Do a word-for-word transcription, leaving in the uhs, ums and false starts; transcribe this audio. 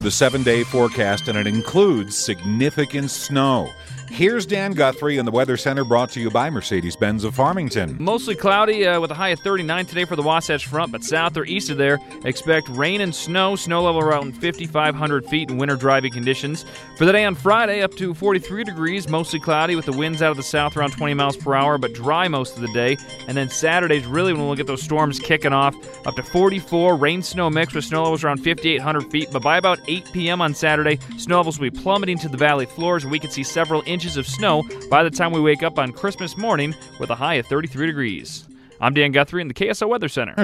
The seven-day forecast, and it includes significant snow. Here's Dan Guthrie in the Weather Center, brought to you by Mercedes-Benz of Farmington. Mostly cloudy uh, with a high of thirty-nine today for the Wasatch Front, but south or east of there, expect rain and snow. Snow level around fifty-five hundred feet in winter driving conditions. For the day on Friday, up to forty-three degrees, mostly cloudy with the winds out of the south around twenty miles per hour, but dry most of the day. And then Saturday's really when we'll get those storms kicking off. Up to forty-four, rain-snow mix with snow levels around fifty-eight hundred feet. But by about eight p.m. on Saturday, snow levels will be plummeting to the valley floors, and we could see several inches of snow by the time we wake up on Christmas morning with a high of thirty-three degrees. I'm Dan Guthrie in the K S L Weather Center.